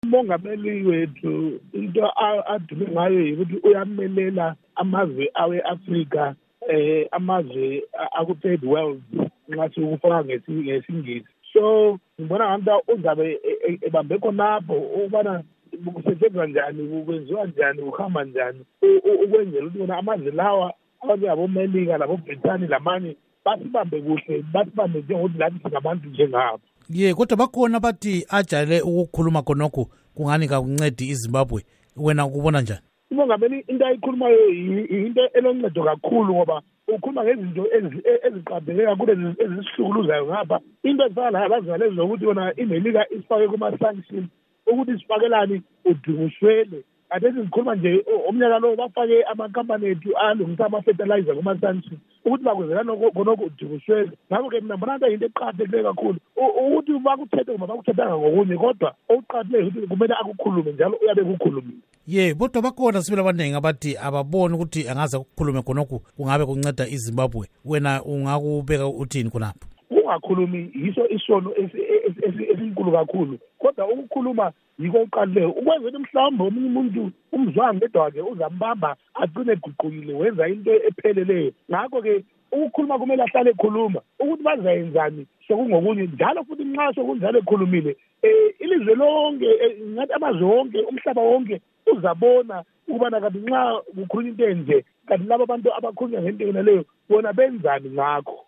umongameli wethu into adume ngayo yikuthi uyamelela amazwe awe-Afrika amazwe aku-third world nxa sikufaka ngesingisi. So ngibona ngathi uzabe ebambe khonapho ukubana kusetshenzwa njani, kwenziwa njani, kuhamba njani, ukwenzela ukuthi bona amazwe lawa abomelika laboBrithani lamanye basibambe kuhle, basibambe njengokuthi lathi singabantu njengabo. Kodwa bakhona bathi ajayele ukukhuluma khonokho kungani kakuncedi iZimbabwe. Wena ukubona njani? Umongameli into ayikhulumayo into eloncedo kakhulu ngoba ukhuluma ngezinto eziqaphele kakhulu ezisihlukuluzayo ngapha. Into ezifana labazalezi zokuthi yona iMelika isifake kuma-sanction ukuthi sifakelani udinguswele. Ade sikhuluma nje umnyaka lo bafake amakhampani ethu alungisa ama-fertilizer kuma-sanction ukuthi bakwenzelana khonokho udinguswele. Ngakho-ke mina mbona into eqakathekile kakhulu ukuthi bakuthethe uma bakuthethanga ngokunye, kodwa okuqakathile ukuthi kumele akukhulume njalo uyabe kukhulumile. Kodwa bakhona sibili abaningi abathi ababoni ukuthi angaze kukhulume khonokho kungabe kunceda iZimbabwe. Wena ungakubeka uthini khonapho? Ungakhulumi yiso isono esinkulu kakhulu, kodwa ukukhuluma yiko oqalileyo. Ukwenzela mhlawumbe omunye umuntu umzwanga ngedwa wakhe uzambamba agcine eguqukile wenza into epheleleyo. Ngakho-ke ukukhuluma kumele ahlale ekhuluma ukuthi bazayenzani sokungokunye njalo futhi nxa sokunjalo ekhulumile ilizwe lonke ngathi amazwe wonke umhlaba wonke uzabona ukubana kanti nxa kukhulunywa into enje kanti laba bantu abakhulunywa ngento yona leyo bona benzani ngakho.